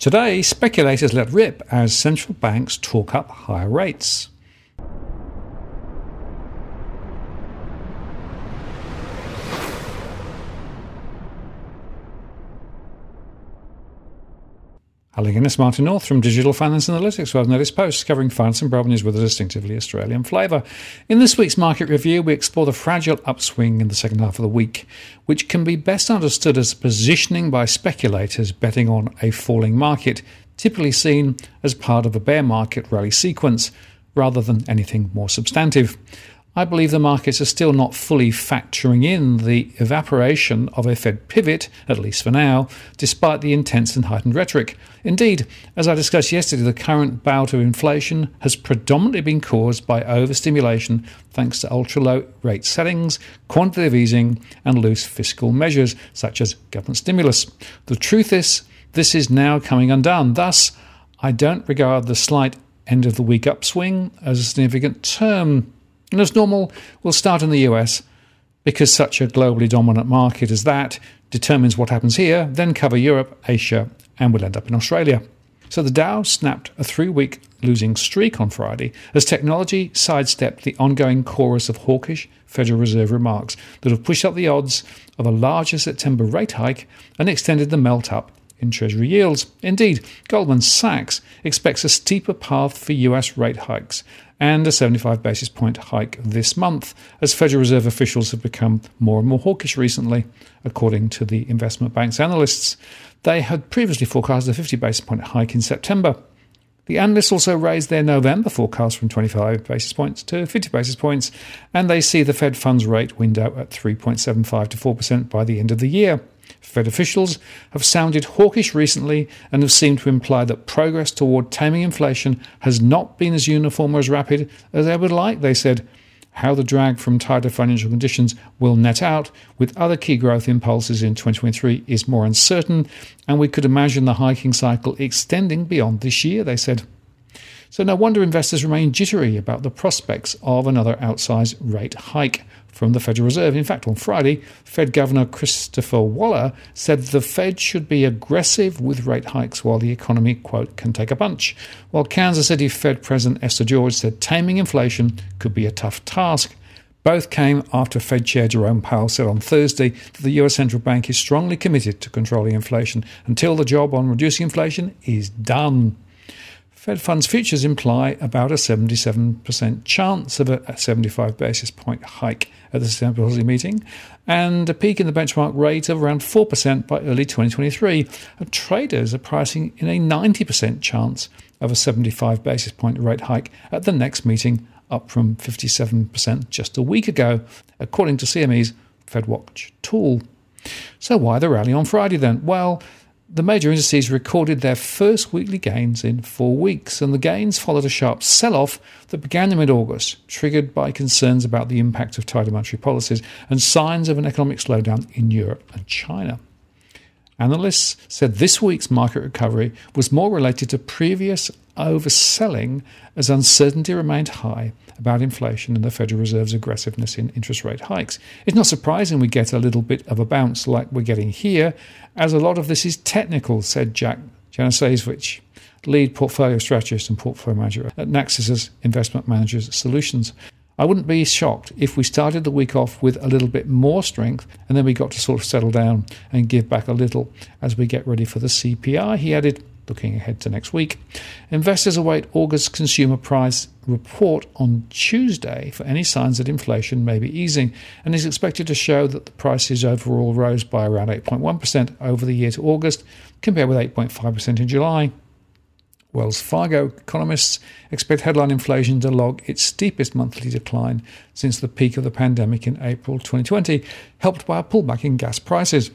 Today, speculators let rip as central banks talk up higher rates. Hello again, it's Martin North from Digital Finance Analytics, where I've noticed posts covering finance and broad news with a distinctively Australian flavour. In this week's market review, we explore the fragile upswing in the second half of the week, which can be best understood as positioning by speculators betting on a falling market, typically seen as part of a bear market rally sequence, rather than anything more substantive. I believe the markets are still not fully factoring in the evaporation of a Fed pivot, at least for now, despite the intense and heightened rhetoric. Indeed, as I discussed yesterday, the current bout of inflation has predominantly been caused by overstimulation thanks to ultra-low rate settings, quantitative easing, and loose fiscal measures, such as government stimulus. The truth is, this is now coming undone. Thus, I don't regard the slight end-of-the-week upswing as a significant term. And as normal, we'll start in the US, because such a globally dominant market as that determines what happens here, then cover Europe, Asia, and we'll end up in Australia. So the Dow snapped a 3-week losing streak on Friday as technology sidestepped the ongoing chorus of hawkish Federal Reserve remarks that have pushed up the odds of a larger September rate hike and extended the melt-up in Treasury yields. Indeed, Goldman Sachs expects a steeper path for US rate hikes and a 75 basis point hike this month, as Federal Reserve officials have become more and more hawkish recently, according to the investment bank's analysts. They had previously forecast a 50 basis point hike in September. The analysts also raised their November forecast from 25 basis points to 50 basis points, and they see the Fed funds rate window at 3.75 to 4% by the end of the year. Fed officials have sounded hawkish recently and have seemed to imply that progress toward taming inflation has not been as uniform or as rapid as they would like. They said how the drag from tighter financial conditions will net out with other key growth impulses in 2023 is more uncertain, and we could imagine the hiking cycle extending beyond this year, they said. So no wonder investors remain jittery about the prospects of another outsized rate hike from the Federal Reserve. In fact, on Friday, Fed Governor Christopher Waller said the Fed should be aggressive with rate hikes while the economy, quote, can take a punch. While Kansas City Fed President Esther George said taming inflation could be a tough task. Both came after Fed Chair Jerome Powell said on Thursday that the US Central Bank is strongly committed to controlling inflation until the job on reducing inflation is done. Fed funds futures imply about a 77% chance of a 75 basis point hike at the September policy meeting and a peak in the benchmark rate of around 4% by early 2023. And traders are pricing in a 90% chance of a 75 basis point rate hike at the next meeting, up from 57% just a week ago, according to CME's FedWatch tool. So why the rally on Friday then? Well, the major indices recorded their first weekly gains in 4 weeks, and the gains followed a sharp sell-off that began in mid-August, triggered by concerns about the impact of tighter monetary policies and signs of an economic slowdown in Europe and China. Analysts said this week's market recovery was more related to previous overselling as uncertainty remained high about inflation and the Federal Reserve's aggressiveness in interest rate hikes. It's not surprising we get a little bit of a bounce like we're getting here, as a lot of this is technical, said Jack Janusevich, lead portfolio strategist and portfolio manager at Naxos Investment Managers Solutions. I wouldn't be shocked if we started the week off with a little bit more strength and then we got to sort of settle down and give back a little as we get ready for the CPI, he added, looking ahead to next week. Investors await August consumer price report on Tuesday for any signs that inflation may be easing, and is expected to show that the prices overall rose by around 8.1% over the year to August, compared with 8.5% in July. Wells Fargo economists expect headline inflation to log its steepest monthly decline since the peak of the pandemic in April 2020, helped by a pullback in gas prices.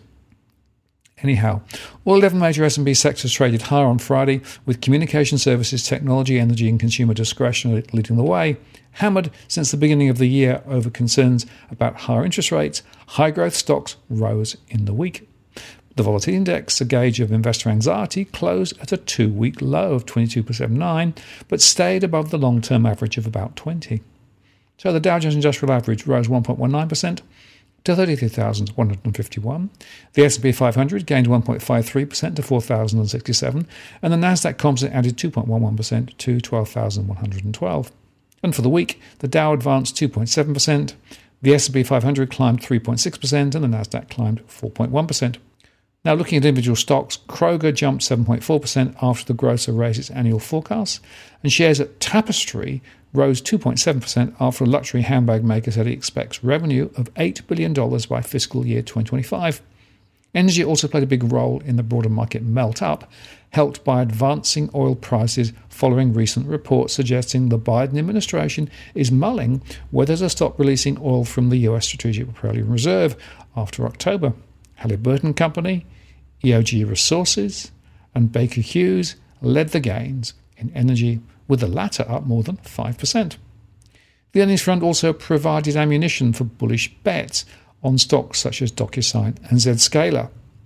Anyhow, all 11 major S&P sectors traded higher on Friday, with communication services, technology, energy and consumer discretion leading the way. Hammered since the beginning of the year over concerns about higher interest rates, high-growth stocks rose in the week. The Volatility Index, a gauge of investor anxiety, closed at a 2-week low of 22.79, but stayed above the long-term average of about 20. So the Dow Jones Industrial Average rose 1.19%, to 33,151. The S&P 500 gained 1.53% to 4,067, and the Nasdaq Composite added 2.11% to 12,112. And for the week, the Dow advanced 2.7%, the S&P 500 climbed 3.6%, and the Nasdaq climbed 4.1%. Now, looking at individual stocks, Kroger jumped 7.4% after the grocer raised its annual forecast, and shares at Tapestry rose 2.7% after a luxury handbag maker said it expects revenue of $8 billion by fiscal year 2025. Energy also played a big role in the broader market melt-up, helped by advancing oil prices following recent reports suggesting the Biden administration is mulling whether to stop releasing oil from the US Strategic Petroleum Reserve after October. Halliburton Company, EOG Resources, and Baker Hughes led the gains in energy, with the latter up more than 5%. The earnings front also provided ammunition for bullish bets on stocks such as DocuSign and Zscaler.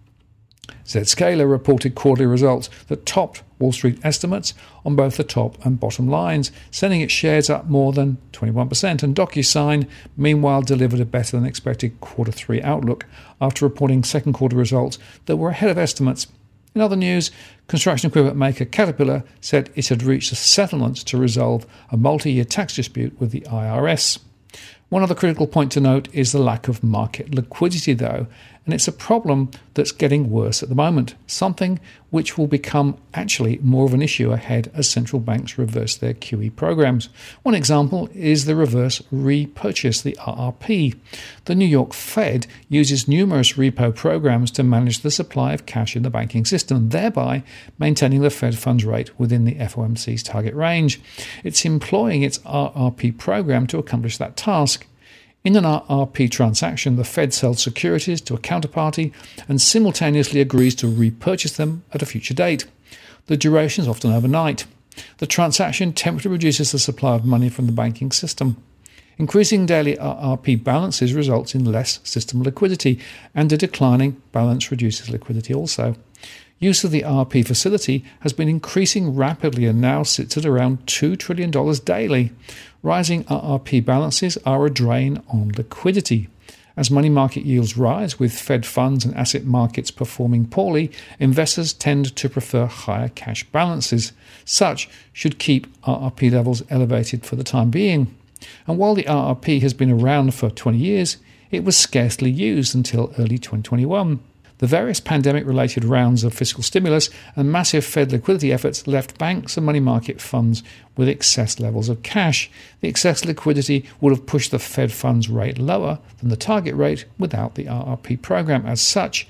Zscaler reported quarterly results that topped Wall Street estimates on both the top and bottom lines, sending its shares up more than 21%, and DocuSign, meanwhile, delivered a better-than-expected Q3 outlook after reporting second quarter results that were ahead of estimates. In other news, construction equipment maker Caterpillar said it had reached a settlement to resolve a multi-year tax dispute with the IRS. One other critical point to note is the lack of market liquidity, though, and it's a problem that's getting worse at the moment, something which will become actually more of an issue ahead as central banks reverse their QE programs. One example is the reverse repurchase, the RRP. The New York Fed uses numerous repo programs to manage the supply of cash in the banking system, thereby maintaining the Fed funds rate within the FOMC's target range. It's employing its RRP program to accomplish that task. In an RRP transaction, the Fed sells securities to a counterparty and simultaneously agrees to repurchase them at a future date. The duration is often overnight. The transaction temporarily reduces the supply of money from the banking system. Increasing daily RRP balances results in less system liquidity, and a declining balance reduces liquidity also. Use of the RRP facility has been increasing rapidly and now sits at around $2 trillion daily. Rising RRP balances are a drain on liquidity. As money market yields rise, with Fed funds and asset markets performing poorly, investors tend to prefer higher cash balances. Such should keep RRP levels elevated for the time being. And while the RRP has been around for 20 years, it was scarcely used until early 2021. The various pandemic-related rounds of fiscal stimulus and massive Fed liquidity efforts left banks and money market funds with excess levels of cash. The excess liquidity would have pushed the Fed funds rate lower than the target rate without the RRP program. As such,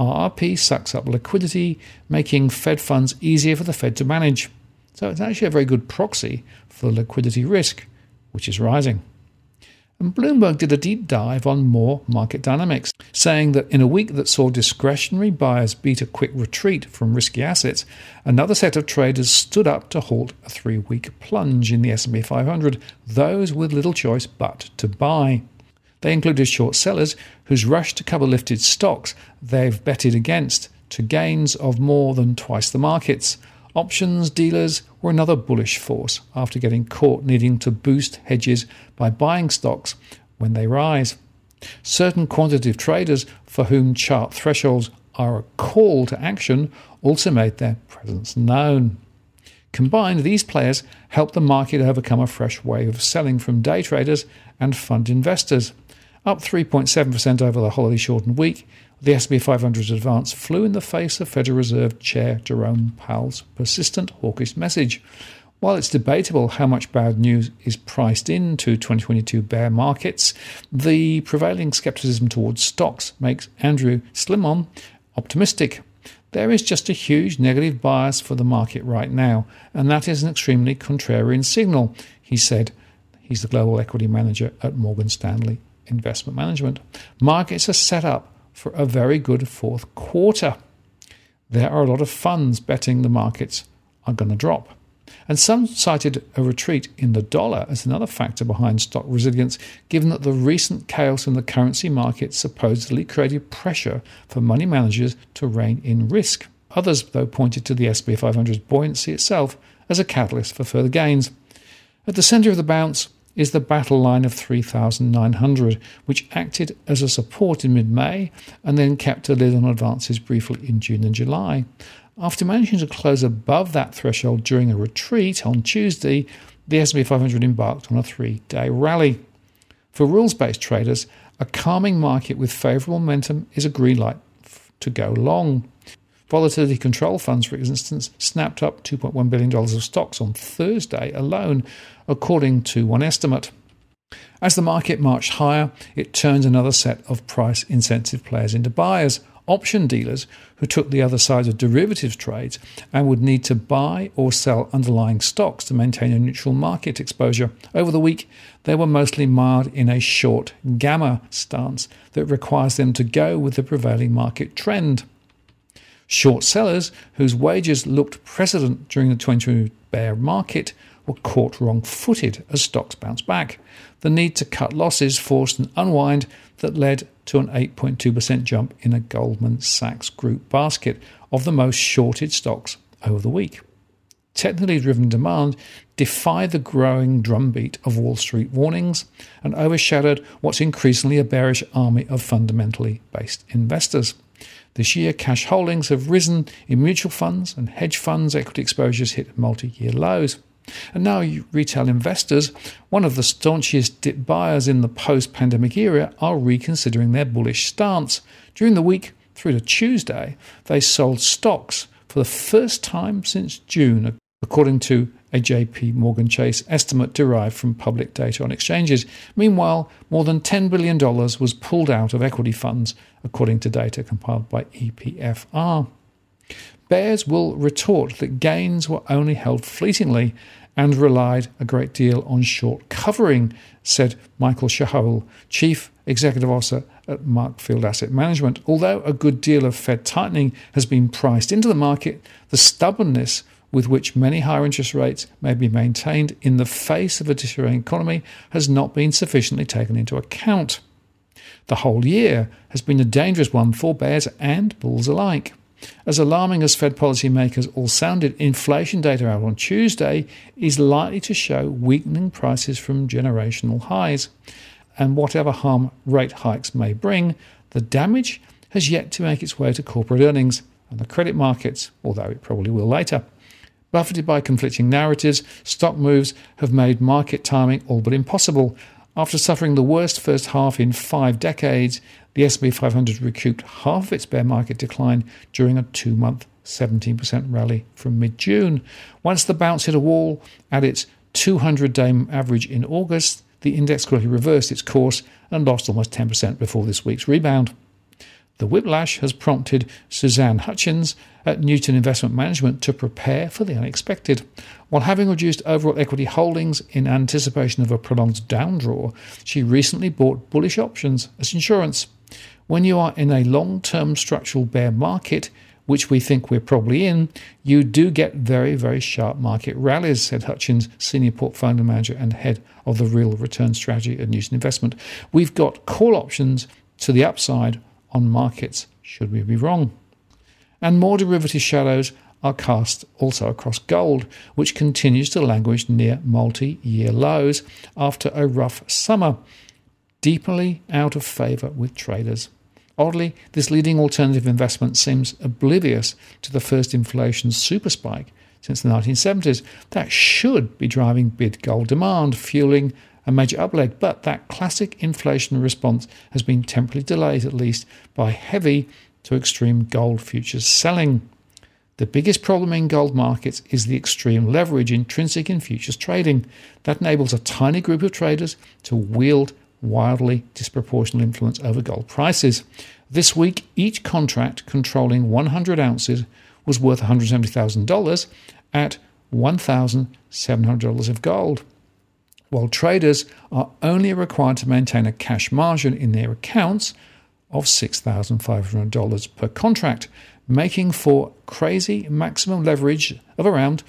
RRP sucks up liquidity, making Fed funds easier for the Fed to manage. So it's actually a very good proxy for the liquidity risk, which is rising. And Bloomberg did a deep dive on more market dynamics, saying that in a week that saw discretionary buyers beat a quick retreat from risky assets, another set of traders stood up to halt a 3-week plunge in the S&P 500, those with little choice but to buy. They included short sellers whose rush to cover lifted stocks they've betted against to gains of more than twice the markets. Options dealers were another bullish force after getting caught needing to boost hedges by buying stocks when they rise. Certain quantitative traders for whom chart thresholds are a call to action also made their presence known. Combined, these players helped the market overcome a fresh wave of selling from day traders and fund investors. Up 3.7% over the holiday-shortened week, the S&P 500's advance flew in the face of Federal Reserve Chair Jerome Powell's persistent hawkish message. While it's debatable how much bad news is priced into 2022 bear markets, the prevailing skepticism towards stocks makes Andrew Slimon optimistic. There is just a huge negative bias for the market right now, and that is an extremely contrarian signal, he said. He's the global equity manager at Morgan Stanley Investment Management. Markets are set up for a very good fourth quarter. There are a lot of funds betting the markets are going to drop. And some cited a retreat in the dollar as another factor behind stock resilience, given that the recent chaos in the currency market supposedly created pressure for money managers to rein in risk. Others, though, pointed to the S&P 500's buoyancy itself as a catalyst for further gains. At the centre of the bounce is the battle line of 3,900, which acted as a support in mid-May and then kept a lid on advances briefly in June and July. After managing to close above that threshold during a retreat on Tuesday, the S&P 500 embarked on a 3-day rally. For rules-based traders, a calming market with favourable momentum is a green light to go long. Volatility control funds, for instance, snapped up $2.1 billion of stocks on Thursday alone, according to one estimate. As the market marched higher, it turned another set of price-insensitive players into buyers, option dealers who took the other side of derivatives trades and would need to buy or sell underlying stocks to maintain a neutral market exposure. Over the week, they were mostly mired in a short gamma stance that requires them to go with the prevailing market trend. Short sellers, whose wages looked precedent during the 2020 bear market, were caught wrong-footed as stocks bounced back. The need to cut losses forced an unwind that led to an 8.2% jump in a Goldman Sachs Group basket of the most shorted stocks over the week. Technically driven demand defied the growing drumbeat of Wall Street warnings and overshadowed what's increasingly a bearish army of fundamentally based investors. This year, cash holdings have risen in mutual funds and hedge funds. Equity exposures hit multi-year lows. And now retail investors, one of the staunchest dip buyers in the post-pandemic era, are reconsidering their bullish stance. During the week through to Tuesday, they sold stocks for the first time since June, according to a JP Morgan Chase estimate derived from public data on exchanges. Meanwhile, more than $10 billion was pulled out of equity funds, according to data compiled by EPFR. Bears will retort that gains were only held fleetingly and relied a great deal on short covering, said Michael Shahul, Chief Executive Officer at Markfield Asset Management. Although a good deal of Fed tightening has been priced into the market, the stubbornness with which many higher interest rates may be maintained in the face of a deteriorating economy has not been sufficiently taken into account. The whole year has been a dangerous one for bears and bulls alike. As alarming as Fed policymakers all sounded, inflation data out on Tuesday is likely to show weakening prices from generational highs. And whatever harm rate hikes may bring, the damage has yet to make its way to corporate earnings and the credit markets, although it probably will later. Buffeted by conflicting narratives, stock moves have made market timing all but impossible. After suffering the worst first half in 5 decades, the S&P 500 recouped half of its bear market decline during a 2-month 17% rally from mid-June. Once the bounce hit a wall at its 200-day average in August, the index quickly reversed its course and lost almost 10% before this week's rebound. The whiplash has prompted Suzanne Hutchins at Newton Investment Management to prepare for the unexpected. While having reduced overall equity holdings in anticipation of a prolonged downdraw, she recently bought bullish options as insurance. When you are in a long-term structural bear market, which we think we're probably in, you do get very, very sharp market rallies, said Hutchins, Senior Portfolio Manager and Head of the Real Return Strategy at Newton Investment. We've got call options to the upside on markets, should we be wrong. And more derivative shadows are cast also across gold, which continues to languish near multi-year lows after a rough summer, deeply out of favour with traders. Oddly, this leading alternative investment seems oblivious to the first inflation super spike since the 1970s. That should be driving bid gold demand, fueling a major upleg, but that classic inflation response has been temporarily delayed, at least by heavy to extreme gold futures selling. The biggest problem in gold markets is the extreme leverage intrinsic in futures trading. That enables a tiny group of traders to wield wildly disproportionate influence over gold prices. This week, each contract controlling 100 ounces was worth $170,000 at $1,700 of gold, while traders are only required to maintain a cash margin in their accounts of $6,500 per contract, making for crazy maximum leverage of around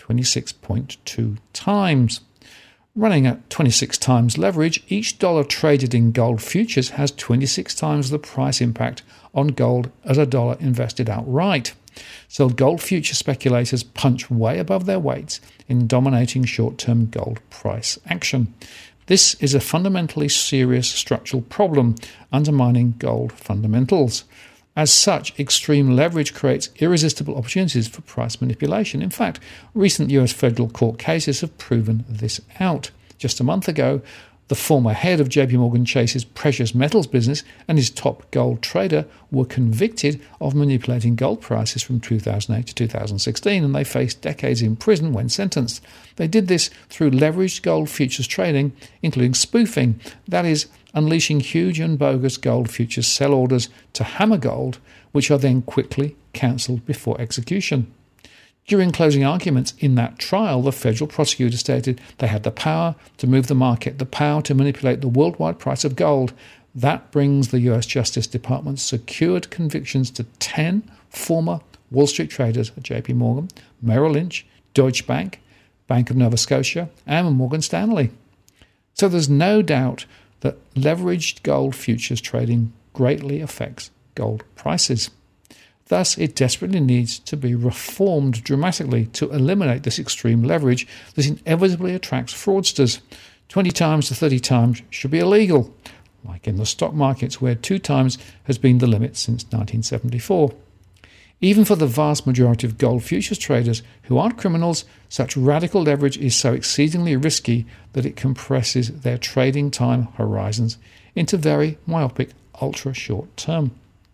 26.2 times. Running at 26 times leverage, each dollar traded in gold futures has 26 times the price impact on gold as a dollar invested outright. So gold future speculators punch way above their weights in dominating short-term gold price action. This is a fundamentally serious structural problem undermining gold fundamentals. As such, extreme leverage creates irresistible opportunities for price manipulation. In fact, recent US federal court cases have proven this out. Just a month ago, the former head of JP Morgan Chase's precious metals business and his top gold trader were convicted of manipulating gold prices from 2008 to 2016, and they faced decades in prison when sentenced. They did this through leveraged gold futures trading, including spoofing, that is, unleashing huge and bogus gold futures sell orders to hammer gold, which are then quickly cancelled before execution. During closing arguments in that trial, the federal prosecutor stated they had the power to move the market, the power to manipulate the worldwide price of gold. That brings the US Justice Department's secured convictions to 10 former Wall Street traders at JP Morgan, Merrill Lynch, Deutsche Bank, Bank of Nova Scotia, and Morgan Stanley. So there's no doubt that leveraged gold futures trading greatly affects gold prices. Thus, it desperately needs to be reformed dramatically to eliminate this extreme leverage that inevitably attracts fraudsters. 20 times to 30 times should be illegal, like in the stock markets where 2 times has been the limit since 1974. Even for the vast majority of gold futures traders who aren't criminals, such radical leverage is so exceedingly risky that it compresses their trading time horizons into very myopic, ultra-short term.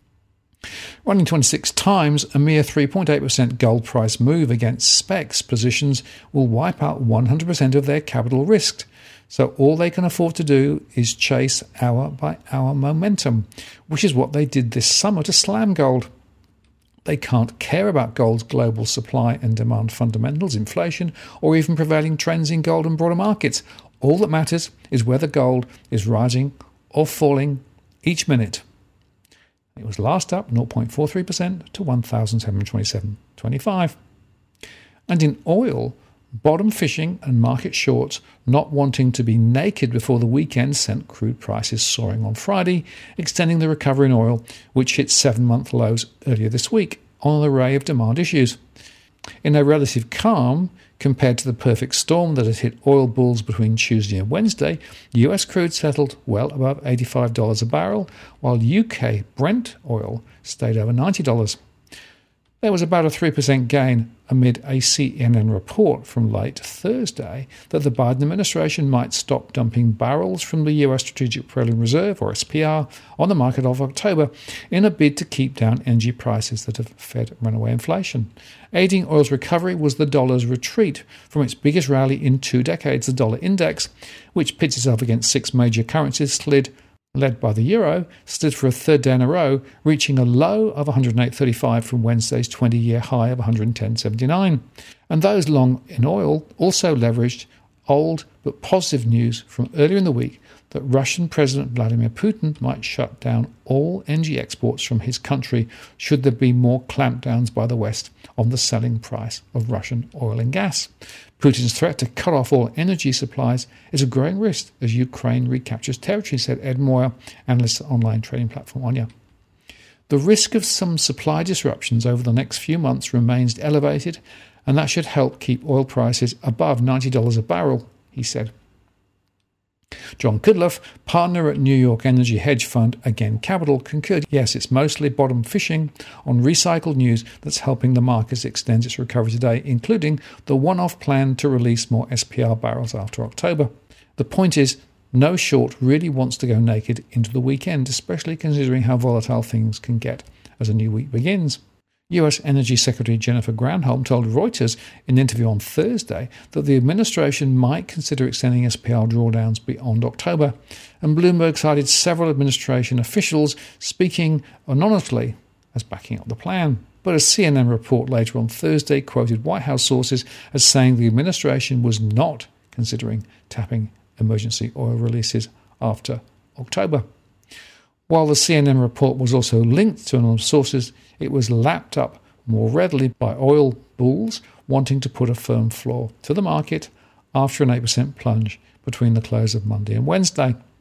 Running 26 times, a mere 3.8% gold price move against SPEX positions will wipe out 100% of their capital risked. So all they can afford to do is chase hour-by-hour momentum, which is what they did this summer to slam gold. They can't care about gold's global supply and demand fundamentals, inflation, or even prevailing trends in gold and broader markets. All that matters is whether gold is rising or falling each minute. It was last up 0.43% to 1,727.25. And in oil, bottom fishing and market shorts not wanting to be naked before the weekend sent crude prices soaring on Friday, extending the recovery in oil, which hit 7-month lows earlier this week on an array of demand issues. In a relative calm, compared to the perfect storm that had hit oil bulls between Tuesday and Wednesday, US crude settled well above $85 a barrel, while UK Brent oil stayed over $90. There was about a 3% gain amid a CNN report from late Thursday that the Biden administration might stop dumping barrels from the US Strategic Petroleum Reserve, or SPR, on the market of October in a bid to keep down energy prices that have fed runaway inflation. Aiding oil's recovery was the dollar's retreat from its biggest rally in 2 decades. The dollar index, which pits itself against 6 major currencies, led by the euro, slid for a 3rd day in a row, reaching a low of 108.35 from Wednesday's 20-year high of 110.79. And those long in oil also leveraged old but positive news from earlier in the week that Russian President Vladimir Putin might shut down all energy exports from his country should there be more clampdowns by the West on the selling price of Russian oil and gas. Putin's threat to cut off all energy supplies is a growing risk as Ukraine recaptures territory, said Ed Moyer, analyst at online trading platform Onya. The risk of some supply disruptions over the next few months remains elevated, and that should help keep oil prices above $90 a barrel, he said. John Kudlow, partner at New York energy hedge fund Again Capital, concurred, yes, it's mostly bottom fishing on recycled news that's helping the markets extend its recovery today, including the one-off plan to release more SPR barrels after October. The point is, no short really wants to go naked into the weekend, especially considering how volatile things can get as a new week begins. US Energy Secretary Jennifer Granholm told Reuters in an interview on Thursday that the administration might consider extending SPR drawdowns beyond October, and Bloomberg cited several administration officials speaking anonymously as backing up the plan. But a CNN report later on Thursday quoted White House sources as saying the administration was not considering tapping emergency oil releases after October. While the CNN report was also linked to anonymous sources, it was lapped up more readily by oil bulls wanting to put a firm floor to the market after an 8% plunge between the close of Monday and Wednesday.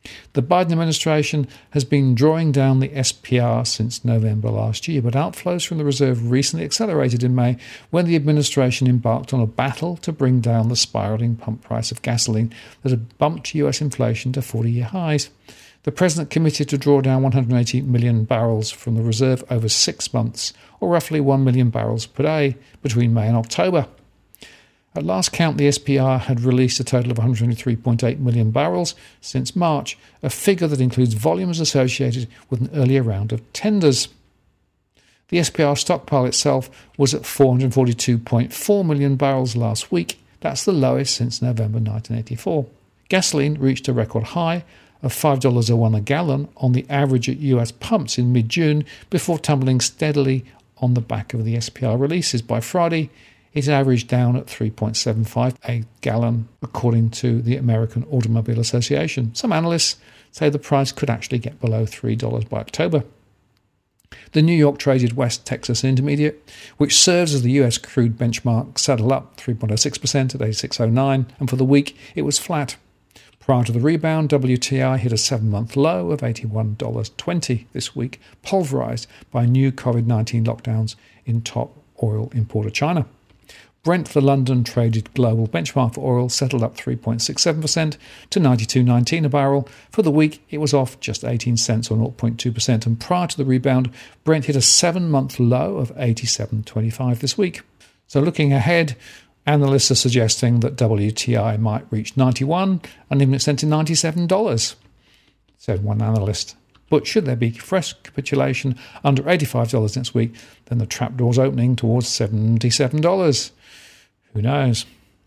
The Biden administration has been drawing down the SPR since November last year, but outflows from the reserve recently accelerated in May when the administration embarked on a battle to bring down the spiralling pump price of gasoline that had bumped US inflation to 40-year highs. The president committed to draw down 180 million barrels from the reserve over 6 months, or roughly 1 million barrels per day, between May and October. At last count, the SPR had released a total of 123.8 million barrels since March, a figure that includes volumes associated with an earlier round of tenders. The SPR stockpile itself was at 442.4 million barrels last week. That's the lowest since November 1984. Gasoline reached a record high of $5.01 a gallon on the average at US pumps in mid-June before tumbling steadily on the back of the SPR releases. By Friday, it averaged down at 3.75 a gallon, according to the American Automobile Association. Some analysts say the price could actually get below $3 by October. The New York traded West Texas Intermediate, which serves as the US crude benchmark, settled up 3.06% at 86.09, and for the week it was flat. Prior to the rebound, WTI hit a 7-month low of $81.20 this week, pulverized by new COVID-19 lockdowns in top oil importer China. Brent, the London traded global benchmark for oil, settled up 3.67% to $92.19 a barrel. For the week, it was off just 18 cents or 0.2%, and prior to the rebound, Brent hit a 7-month low of $87.25 this week. So looking ahead, analysts are suggesting that WTI might reach $91 and even extend to $97, said one analyst. But should there be fresh capitulation under $85 next week, then the trapdoor's opening towards $77. Who knows?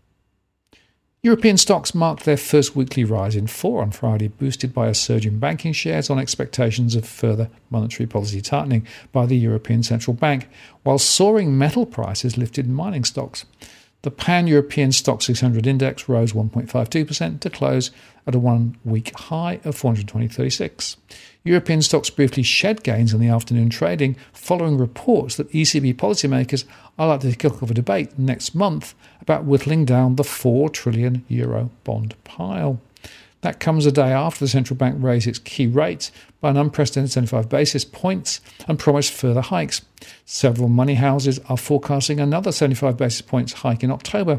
European stocks marked their first weekly rise in 4 on Friday, boosted by a surge in banking shares on expectations of further monetary policy tightening by the European Central Bank, while soaring metal prices lifted mining stocks. The Pan-European Stock 600 index rose 1.52% to close at a 1-week high of 420.36. European stocks briefly shed gains in the afternoon trading following reports that ECB policymakers are likely to kick off a debate next month about whittling down the €4 trillion bond pile. That comes a day after the central bank raised its key rates by an unprecedented 75 basis points and promised further hikes. Several money houses are forecasting another 75 basis points hike in October.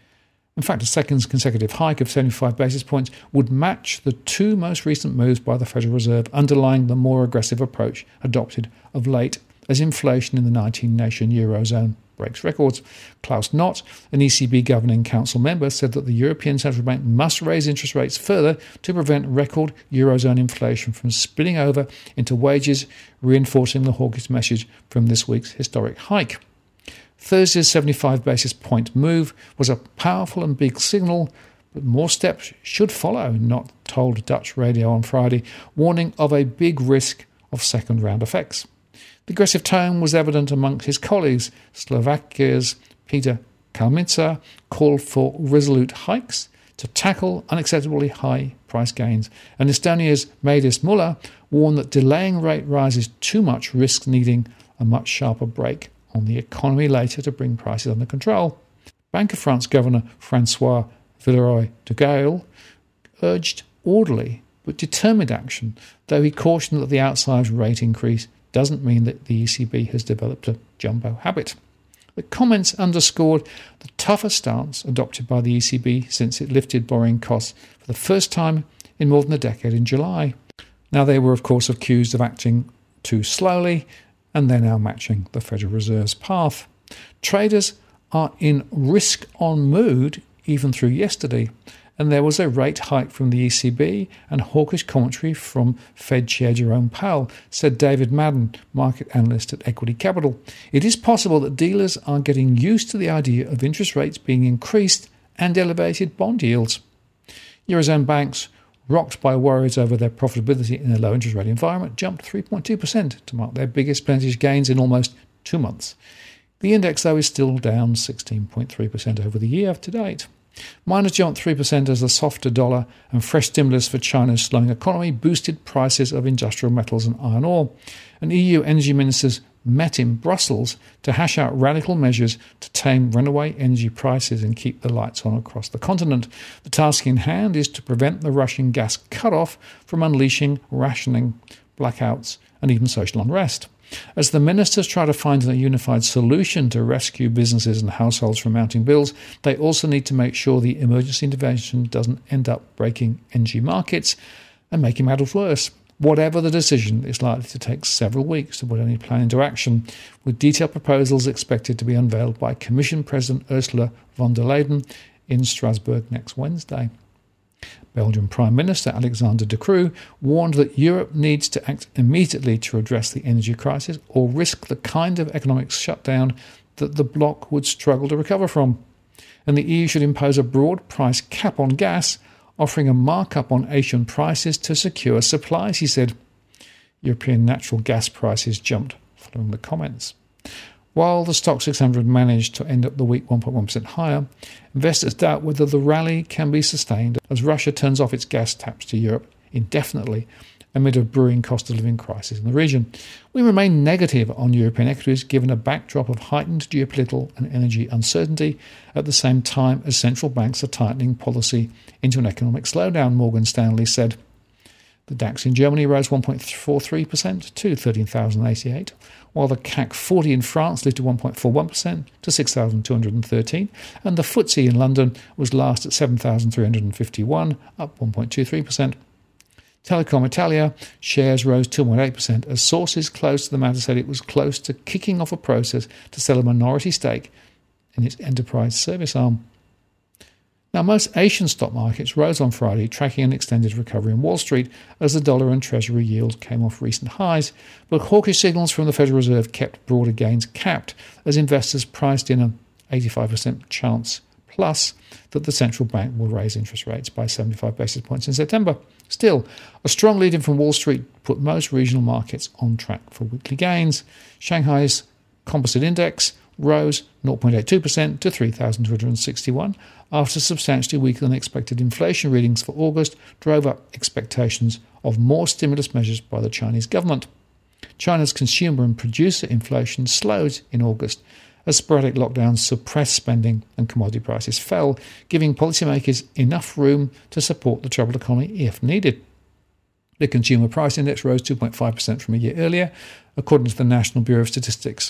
In fact, a second consecutive hike of 75 basis points would match the 2 most recent moves by the Federal Reserve, underlying the more aggressive approach adopted of late as inflation in the 19-nation Eurozone breaks records. Klaus Knott, an ECB Governing Council member, said that the European Central Bank must raise interest rates further to prevent record Eurozone inflation from spilling over into wages, reinforcing the hawkish message from this week's historic hike. Thursday's 75 basis point move was a powerful and big signal, but more steps should follow, Knott told Dutch radio on Friday, warning of a big risk of second-round effects. The aggressive tone was evident amongst his colleagues. Slovakia's Peter Kalmica called for resolute hikes to tackle unacceptably high price gains, and Estonia's Madis Muller warned that delaying rate rises too much risks needing a much sharper break on the economy later to bring prices under control. Bank of France Governor Francois Villeroy-de-Gaulle urged orderly but determined action, though he cautioned that the outsized rate increase doesn't mean that the ECB has developed a jumbo habit. The comments underscored the tougher stance adopted by the ECB since it lifted borrowing costs for the first time in more than a decade in July. Now, they were, of course, accused of acting too slowly, and they're now matching the Federal Reserve's path. Traders are in risk-on mood even through yesterday, and there was a rate hike from the ECB and hawkish commentary from Fed Chair Jerome Powell, said David Madden, market analyst at Equity Capital. It is possible that dealers are getting used to the idea of interest rates being increased and elevated bond yields. Eurozone banks, rocked by worries over their profitability in a low interest rate environment, jumped 3.2% to mark their biggest percentage gains in almost 2 months. The index, though, is still down 16.3% over the year to date. Miners jumped 3% as the softer dollar and fresh stimulus for China's slowing economy boosted prices of industrial metals and iron ore. And EU energy ministers met in Brussels to hash out radical measures to tame runaway energy prices and keep the lights on across the continent. The task in hand is to prevent the Russian gas cutoff from unleashing rationing, blackouts, and even social unrest. As the ministers try to find a unified solution to rescue businesses and households from mounting bills, they also need to make sure the emergency intervention doesn't end up breaking energy markets and making matters worse. Whatever the decision, it's likely to take several weeks to put any plan into action, with detailed proposals expected to be unveiled by Commission President Ursula von der Leyen in Strasbourg next Wednesday. Belgian Prime Minister Alexander De Croo warned that Europe needs to act immediately to address the energy crisis or risk the kind of economic shutdown that the bloc would struggle to recover from. And the EU should impose a broad price cap on gas, offering a markup on Asian prices to secure supplies, he said. European natural gas prices jumped following the comments. While the Stoxx 600 managed to end up the week 1.1% higher, investors doubt whether the rally can be sustained as Russia turns off its gas taps to Europe indefinitely amid a brewing cost of living crisis in the region. We remain negative on European equities given a backdrop of heightened geopolitical and energy uncertainty at the same time as central banks are tightening policy into an economic slowdown, Morgan Stanley said. The DAX in Germany rose 1.43% to 13,088, while the CAC 40 in France lifted 1.41% to 6,213, and the FTSE in London was last at 7,351, up 1.23%. Telecom Italia shares rose 2.8% as sources close to the matter said it was close to kicking off a process to sell a minority stake in its enterprise service arm. Now, most Asian stock markets rose on Friday, tracking an extended recovery in Wall Street as the dollar and Treasury yields came off recent highs, but hawkish signals from the Federal Reserve kept broader gains capped as investors priced in an 85% chance plus that the central bank will raise interest rates by 75 basis points in September. Still, a strong lead-in from Wall Street put most regional markets on track for weekly gains. Shanghai's composite index rose 0.82% to 3,261 after substantially weaker than expected inflation readings for August drove up expectations of more stimulus measures by the Chinese government. China's consumer and producer inflation slowed in August as sporadic lockdowns suppressed spending and commodity prices fell, giving policymakers enough room to support the troubled economy if needed. The Consumer Price Index rose 2.5% from a year earlier, according to the National Bureau of Statistics.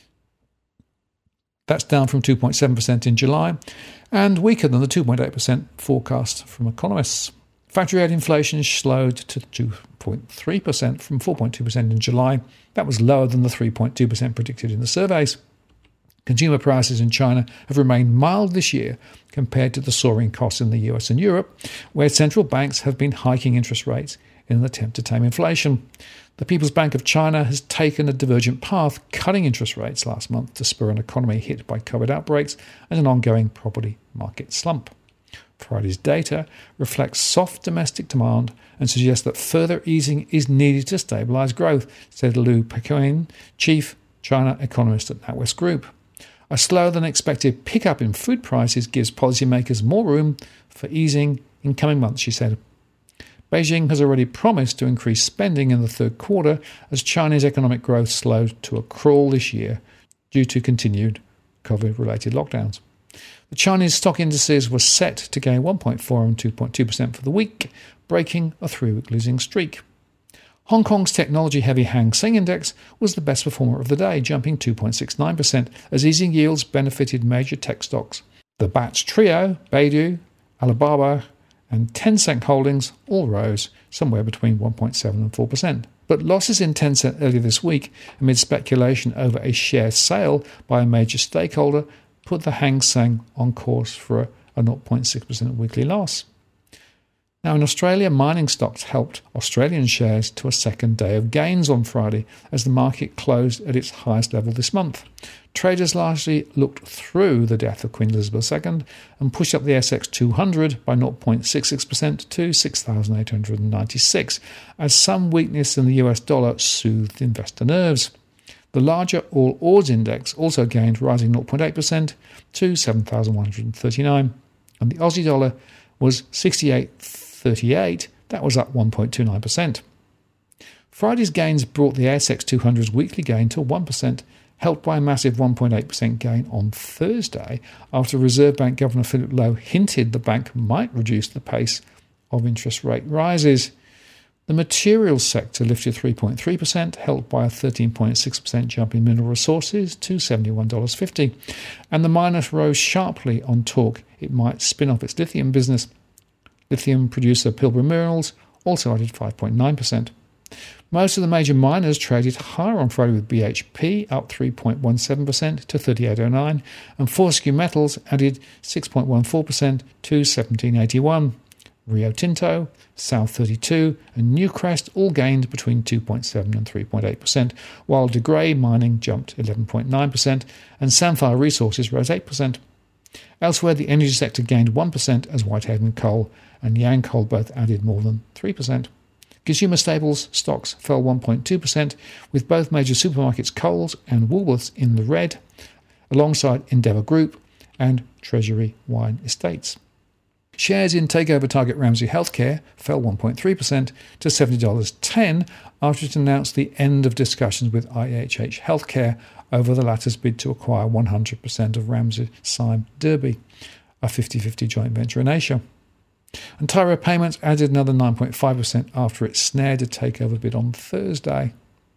That's down from 2.7% in July and weaker than the 2.8% forecast from economists. Factory-out inflation slowed to 2.3% from 4.2% in July. That was lower than the 3.2% predicted in the surveys. Consumer prices in China have remained mild this year compared to the soaring costs in the US and Europe, where central banks have been hiking interest rates in an attempt to tame inflation. The People's Bank of China has taken a divergent path, cutting interest rates last month to spur an economy hit by COVID outbreaks and an ongoing property market slump. Friday's data reflects soft domestic demand and suggests that further easing is needed to stabilise growth, said Liu Pequin, chief China economist at NatWest Group. A slower than expected pickup in food prices gives policymakers more room for easing in coming months, she said. Beijing has already promised to increase spending in the third quarter as China's economic growth slowed to a crawl this year due to continued COVID-related lockdowns. The Chinese stock indices were set to gain 1.4% and 2.2% for the week, breaking a 3-week losing streak. Hong Kong's technology-heavy Hang Seng Index was the best performer of the day, jumping 2.69% as easing yields benefited major tech stocks. The Bats trio, Baidu, Alibaba, and Tencent Holdings all rose somewhere between 1.7% and 4%. But losses in Tencent earlier this week, amid speculation over a share sale by a major stakeholder, put the Hang Seng on course for a 0.6% weekly loss. Now, in Australia, mining stocks helped Australian shares to a second day of gains on Friday as the market closed at its highest level this month. Traders largely looked through the death of Queen Elizabeth II and pushed up the ASX 200 by 0.66% to 6,896, as some weakness in the US dollar soothed investor nerves. The larger All Ords Index also gained, rising 0.8% to 7,139, and the Aussie dollar was 68.38, that was up 1.29%. Friday's gains brought the ASX 200's weekly gain to 1%, helped by a massive 1.8% gain on Thursday after Reserve Bank Governor Philip Lowe hinted the bank might reduce the pace of interest rate rises. The materials sector lifted 3.3%, helped by a 13.6% jump in mineral resources to $71.50. And the miners rose sharply on talk it might spin off its lithium business. Lithium producer Pilbara Minerals also added 5.9%. Most of the major miners traded higher on Friday, with BHP up 3.17% to 38.09, and Fortescue Metals added 6.14% to 17.81. Rio Tinto, South 32 and Newcrest all gained between 2.7 and 3.8%, while De Grey Mining jumped 11.9% and Samphire Resources rose 8%. Elsewhere, the energy sector gained 1% as Whitehaven Coal and Yancoal both added more than 3%. Consumer staples stocks fell 1.2%, with both major supermarkets Coles and Woolworths in the red, alongside Endeavour Group and Treasury Wine Estates. Shares in takeover target Ramsay Health Care fell 1.3% to $70.10 after it announced the end of discussions with IHH Healthcare over the latter's bid to acquire 100% of Ramsay Sime Derby, a 50-50 joint venture in Asia. And Tyro Payments added another 9.5% after it snared a takeover bid on Thursday.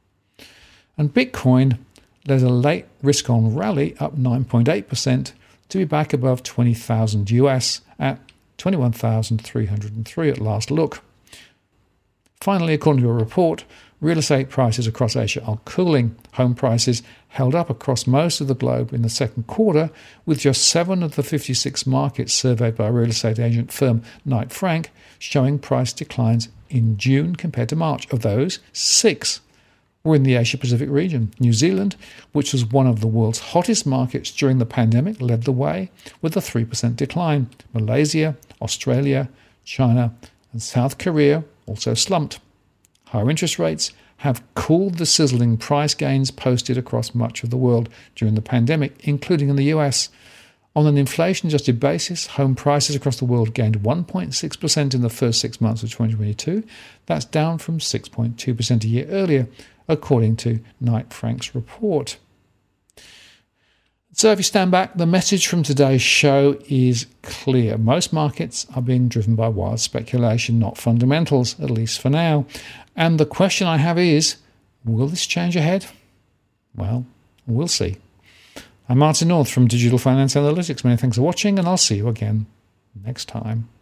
And Bitcoin led a late risk-on rally up 9.8% to be back above 20,000 US at 21,303 at last look. Finally, according to a report, real estate prices across Asia are cooling. Home prices held up across most of the globe in the second quarter, with just 7 of the 56 markets surveyed by real estate agent firm Knight Frank showing price declines in June compared to March. Of those, 6 were in the Asia-Pacific region. New Zealand, which was one of the world's hottest markets during the pandemic, led the way with a 3% decline. Malaysia, Australia, China and South Korea also slumped. Higher interest rates have cooled the sizzling price gains posted across much of the world during the pandemic, including in the US. On an inflation-adjusted basis, home prices across the world gained 1.6% in the first 6 months of 2022. That's down from 6.2% a year earlier, according to Knight Frank's report. So if you stand back, the message from today's show is clear. Most markets are being driven by wild speculation, not fundamentals, at least for now. And the question I have is, will this change ahead? Well, we'll see. I'm Martin North from Digital Finance Analytics. Many thanks for watching, and I'll see you again next time.